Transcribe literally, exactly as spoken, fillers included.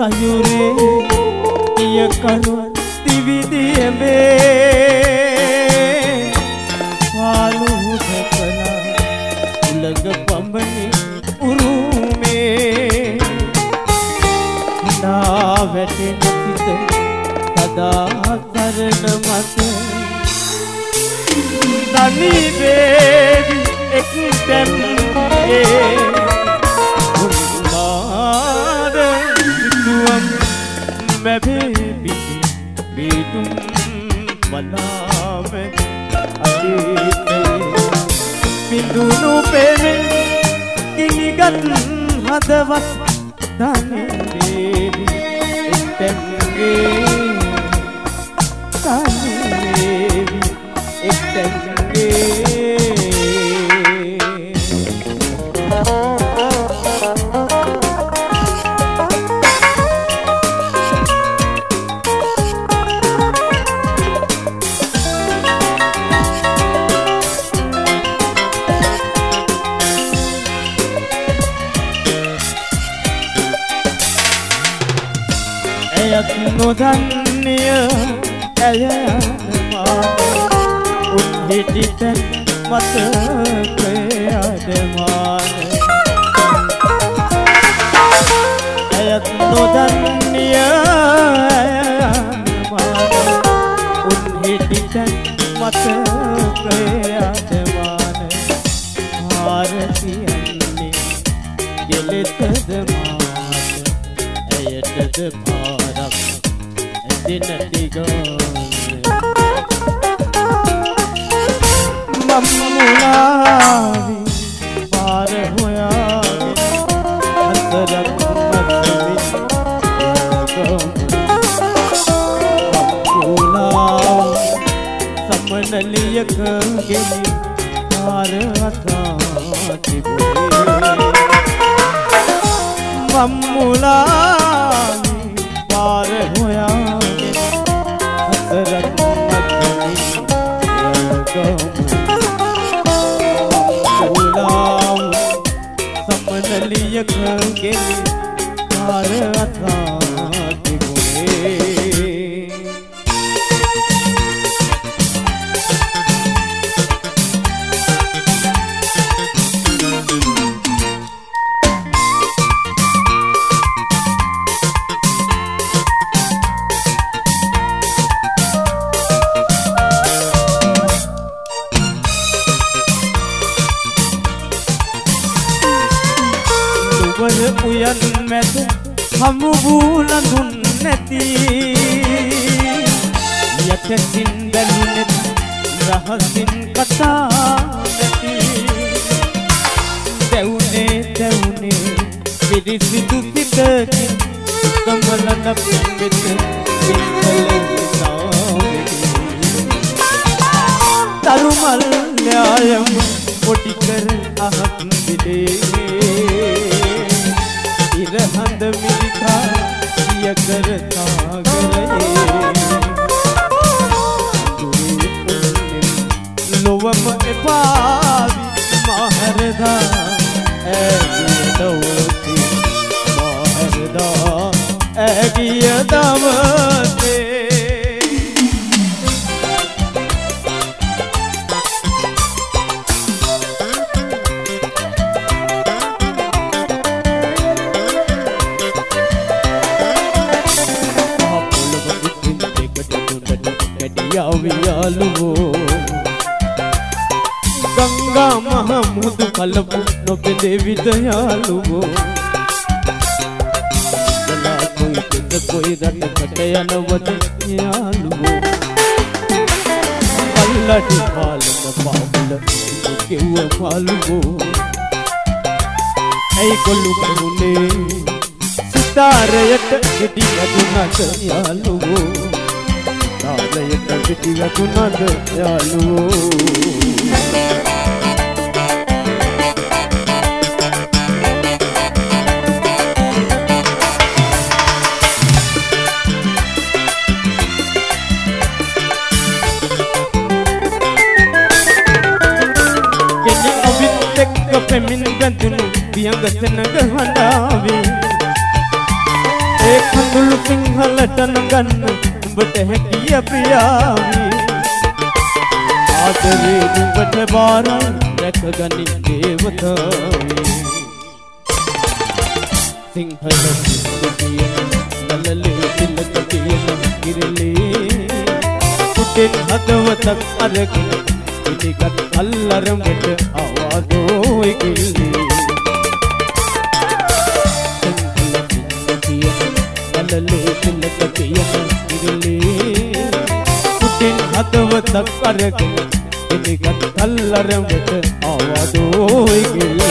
සයුරේ පිය කරු තිවිදියමේ පාලු දැකලා උලග පඹනේ උරුමේ නා වැටෙන සිත සදා කරන මත තනි වේවි එක් තැන්ගේ උන්මාද සිතුවම් මැබේ බිතුම් බලාමැ අතීතේ බිඳුණු පෙරේ ඉනිගත් හදවත් තනි වේවි එක් තැන්ගේ තනි වේවි එක් තැන්ගේ නොදන්නය ඇය උන්හිටිතැන් මතකය අදමාන ඇයත් නොදන්නය උන්හිටිතැන් මතකය අදමාන ආරතියන්නේ ගෙලෙතද මාත ඇයටද පාරක් දිනටිගාන මම්මුලාවි පාර හොයාගෙන අතරක් මැදවි මම්මුලාව සමනලියක ගෙනි පාර අතා තිබුණේ මම්මුලාවි පාර හොයාගෙන අතරක් මැදවි සමනලියක ගෙනි පාර අතා තිබුණේ උයන් මැද හමු වූලඳුන් නැති යතසින් බැලුනෙත් රහසින් කතා නැති දැවුනේ දැවුනේ පිරිසිදු සිතකින් කමලන පින්වෙත තරුමල් න්‍යායම් පොටි කර අහක් විදේ ඉරහඳ මිලිකා සිය කර සාගරයේ ලොවම එපාවි මහරදා ඇගිය දවසේ මහරදා ඇගිය දවසේ යාවියාලුවෝ ගංගා මහ මුහුදු කලපු නොබෙදේ විද යාලුවෝ ගලා කොයි දෙද කොයි රටකට යනවද යාලුවෝ පල්ලටි පාලක පාවුල කිව්ව පාලුවෝ ඇයි කොල්ලු කරුනේ සිතාරයට ගෙඩි වැදුනට යාලුවෝ තාලයට පිටි වැටුණද යාළුවෝ කෙනෙක් ඔබිත් එක්ක පෙමින් බැඳුණු පියඟ සෙනඟ හඬාවේ ඒ කඳුළු සිංහලට නගන්න උඹට හැකිය පියාවි ආදරේ නුඹට බාරයි රැකගනි දේවතාවි සිංහල කියන නලලේ තිලක කියන කිරලේ පුතෙන් හදවතක් අරගෙන ඉතිකත් අල්ලරමට ආවාදෝ ඉකිලි නලලේ තිලක කියන කිරලේ පුතෙන් හදවතක් අරගෙන ඉතිකත් අල්ලරමට ආවාදෝ ඉකිලි